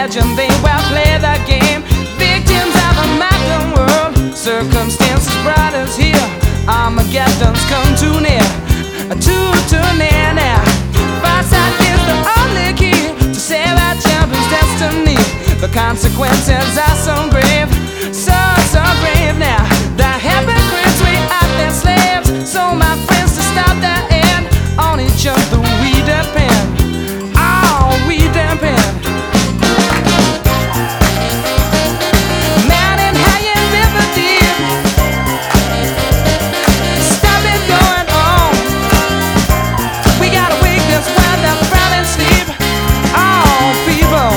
legend, they well play the game. Victims of a modern world, circumstances brought us here. Armageddon's come too near, too near now. Foresight is the only key to save our children's destiny. The consequences are so grave, so grave now. The hypocrites, we are their slaves. So my friends, to stop the end, on each other we depend. Oh, we depend. Mountain high and river deep, stop it going on. We gotta wake this while they're proud and sleep. Oh, people,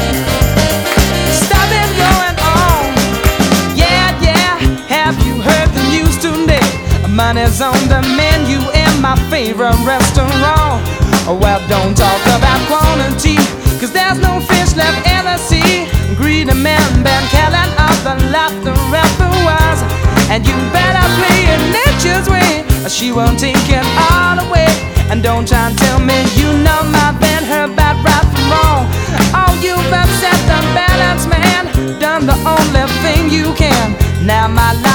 stop it going on. Yeah, yeah, have you heard the news today? Money's on the menu in my favorite restaurant. Well, don't talk about quantity, cause there's no fish left in the sea. Greedy men been killing off the laughter afterwards. And you better play it nature's way, or she won't take it all away. And don't try and tell me you know my been her bad right from wrong. Oh, you've upset the balance, man, done the only thing you can. Now my life